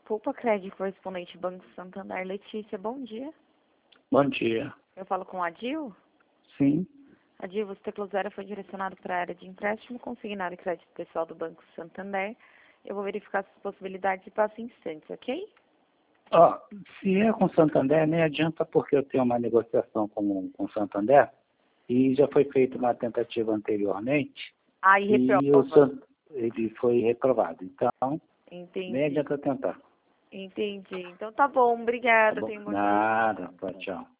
desculpa, crédito correspondente Banco Santander. Letícia, bom dia. Bom dia. Eu falo com a Adil. Sim. Adil, você teclou 0 foi direcionado para a área de empréstimo consignado e crédito pessoal do Banco Santander. Eu vou verificar as possibilidades e passo em instantes, ok? Ó, se é com Santander, nem adianta porque eu tenho uma negociação com Santander e já foi feita uma tentativa anteriormente Aí e reprova. ele foi reprovado. Então, nem Entendi. adianta tentar. Entendi. Então tá bom, Tá obrigada. bom? Tenha um bom dia. Nada. Tchau.